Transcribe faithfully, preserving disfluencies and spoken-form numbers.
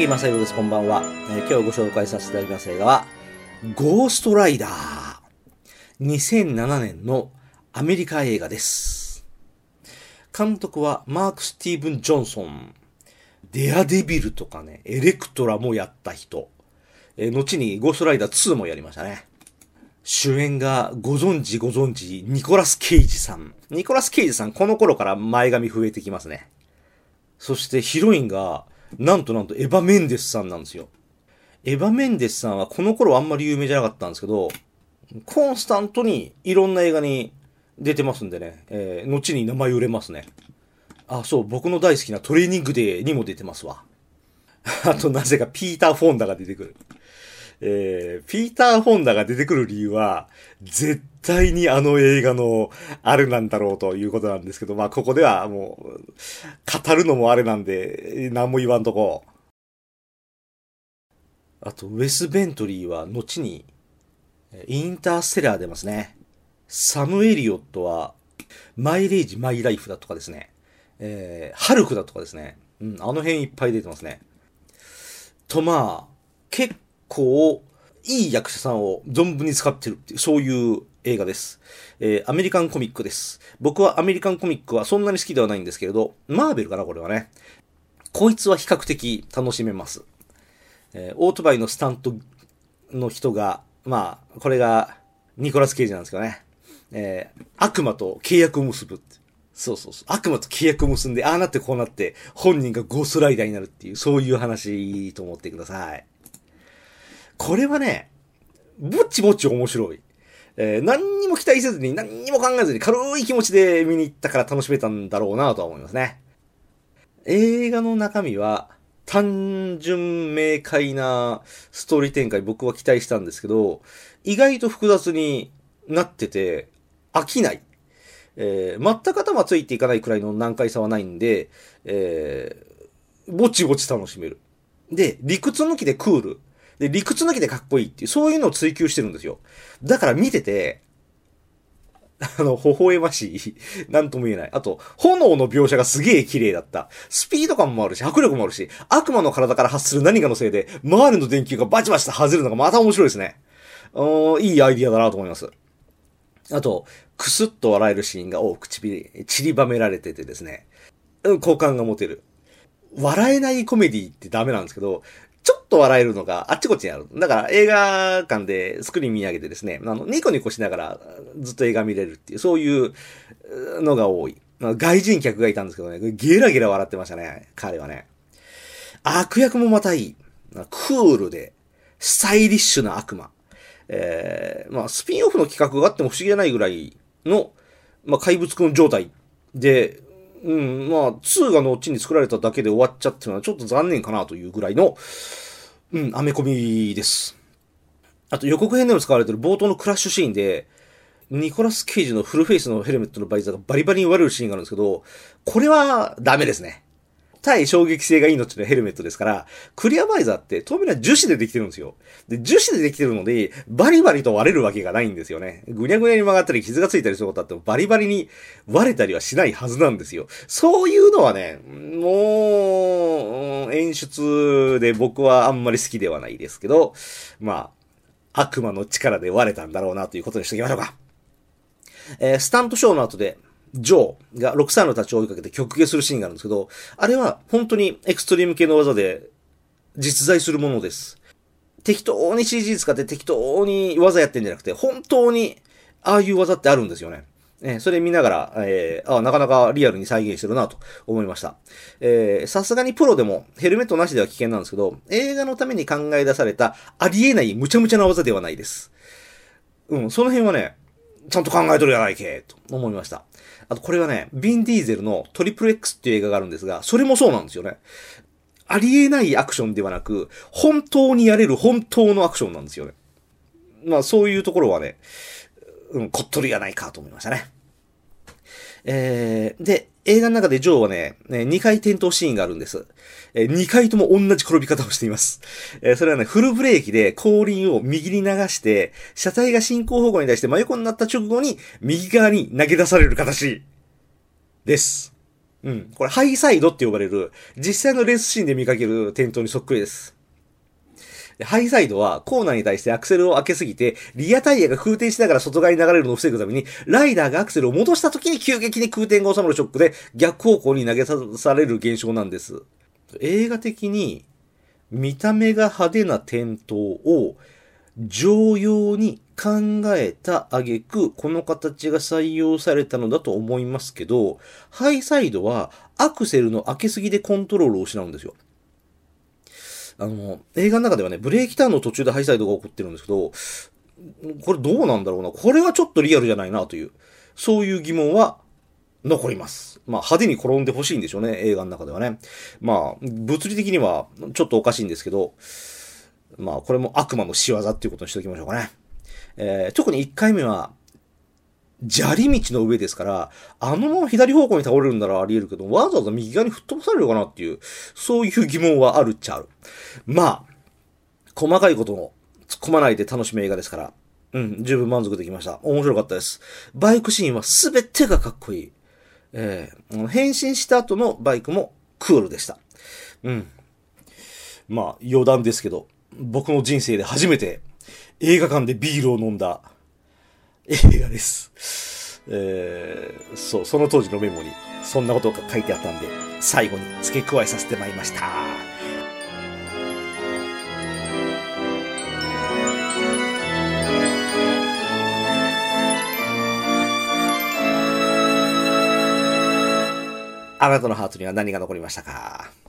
木正宏です。こんばんは、えー、今日ご紹介させていただきます映画はゴーストライダー。にせんななねんのアメリカ映画です。監督はマーク・スティーブン・ジョンソン。デアデビルとかね、エレクトラもやった人。えー、後にゴーストライダーツーもやりましたね。主演がご存知ご存知ニコラス・ケイジさん。ニコラス・ケイジさん、この頃から前髪増えてきますね。そしてヒロインがなんとなんとエヴァ・メンデスさんなんですよ。エヴァ・メンデスさんはこの頃あんまり有名じゃなかったんですけど、コンスタントにいろんな映画に出てますんでね、えー、後に名前売れますね。あ、そう、僕の大好きなトレーニングデーにも出てますわ。あとなぜかピーター・フォンダが出てくる。えー、ピーター・フォンダが出てくる理由は、絶対にあの映画のあれなんだろうということなんですけど、まあここではもう、語るのもあれなんで、何も言わんとこ。あと、ウェス・ベントリーは後に、インターステラー出ますね。サム・エリオットは、マイレージ・マイ・ライフだとかですね。えー、ハルクだとかですね。うん、あの辺いっぱい出てますね。と、まあ、結構、いい役者さんを存分に使ってるっていう、そういう映画です。えー、アメリカンコミックです。僕はアメリカンコミックはそんなに好きではないんですけれど、マーベルかな、これはね。こいつは比較的楽しめます。えー、オートバイのスタントの人が、まあ、これがニコラス・ケイジなんですけどね。えー、悪魔と契約を結ぶって。そうそうそう。悪魔と契約を結んで、ああなってこうなって、本人がゴーストライダーになるっていう、そういう話と思ってください。これはね、ぼっちぼっち面白い。えー、何にも期待せずに、何にも考えずに、軽い気持ちで見に行ったから楽しめたんだろうなとは思いますね。映画の中身は、単純明快なストーリー展開僕は期待したんですけど、意外と複雑になってて、飽きない。えー、全く頭ついていかないくらいの難解さはないんで、えー、ぼちぼち楽しめる。で、理屈抜きでクール。で、理屈抜きでかっこいいっていう、そういうのを追求してるんですよ。だから見てて、あの、微笑ましい。なんとも言えない。あと、炎の描写がすげえ綺麗だった。スピード感もあるし、迫力もあるし、悪魔の体から発する何かのせいで、周りの電球がバチバチと外れるのがまた面白いですね。いいアイディアだなと思います。あと、クスッと笑えるシーンが多くちび散りばめられててですね、好感が持てる。笑えないコメディってダメなんですけど、ちょっと笑えるのがあっちこっちにある。だから映画館でスクリーン見上げてですね、あの、ニコニコしながらずっと映画見れるっていう、そういうのが多い。外人客がいたんですけどね、ゲラゲラ笑ってましたね、彼はね。悪役もまたいい。クールで、スタイリッシュな悪魔。えー、まあ、スピンオフの企画があっても不思議じゃないぐらいの、まあ、怪物くん状態で、うん、まあ、ツーが後に作られただけで終わっちゃってるのはちょっと残念かなというぐらいの、うん、アメコミです。あと予告編でも使われている冒頭のクラッシュシーンで、ニコラス・ケイジのフルフェイスのヘルメットのバイザーがバリバリに割れるシーンがあるんですけど、これはダメですね。対衝撃性が命のヘルメットですから、クリアバイザーって透明な樹脂でできてるんですよ。で、樹脂でできてるので、バリバリと割れるわけがないんですよね。ぐにゃぐにゃに曲がったり傷がついたりすることあってもバリバリに割れたりはしないはずなんですよ。そういうのはね、もう、演出で僕はあんまり好きではないですけど、まあ、悪魔の力で割れたんだろうなということにしておきましょうか。えー、スタントショーの後で、ジョーがろくさいの立ちを追いかけて曲芸するシーンがあるんですけど、あれは本当にエクストリーム系の技で実在するものです。適当に シージー 使って適当に技やってんじゃなくて、本当にああいう技ってあるんですよね。えー、それ見ながら、えー、あなかなかリアルに再現してるなと思いました。えー、さすがにプロでもヘルメットなしでは危険なんですけど、映画のために考え出されたありえない無茶無茶な技ではないです。うん、その辺はね、ちゃんと考えとるやないけ、と思いました。あとこれはね、ビン・ディーゼルのトリプル X っていう映画があるんですが、それもそうなんですよね。ありえないアクションではなく、本当にやれる本当のアクションなんですよね。まあそういうところはね、うん、こっとるやないかと思いましたね。えー、で、映画の中でジョーはね、にかい転倒シーンがあるんです。えー、にかいとも同じ転び方をしています。えー、それはね、フルブレーキで後輪を右に流して、車体が進行方向に対して真横になった直後に、右側に投げ出される形です。 うん。これ、ハイサイドって呼ばれる、実際のレースシーンで見かける転倒にそっくりです。ハイサイドはコーナーに対してアクセルを開けすぎて、リアタイヤが空転しながら外側に流れるのを防ぐために、ライダーがアクセルを戻した時に急激に空転が収まるショックで逆方向に投げされる現象なんです。映画的に見た目が派手な転倒を常用に考えた挙句、この形が採用されたのだと思いますけど、ハイサイドはアクセルの開けすぎでコントロールを失うんですよ。あの、映画の中ではね、ブレーキターンの途中でハイサイドが起こってるんですけど、これどうなんだろうな。これはちょっとリアルじゃないなという、そういう疑問は残ります。まあ、派手に転んでほしいんでしょうね、映画の中ではね。まあ、物理的にはちょっとおかしいんですけど、まあ、これも悪魔の仕業っていうことにしておきましょうかね。えー、特にいっかいめは、砂利道の上ですから、あのまま左方向に倒れるんならあり得るけど、わざわざ右側に吹っ飛ばされるかなっていう、そういう疑問はあるっちゃある。まあ、細かいことも突っ込まないで楽しむ映画ですから、うん、十分満足できました。面白かったです。バイクシーンはすべてがかっこいい。えー、変身した後のバイクもクールでした。うん。まあ、余談ですけど、僕の人生で初めて映画館でビールを飲んだ映画です。えー、そう、その当時のメモにそんなことが書いてあったんで、最後に付け加えさせてまいりました。あなたのハートには何が残りましたか？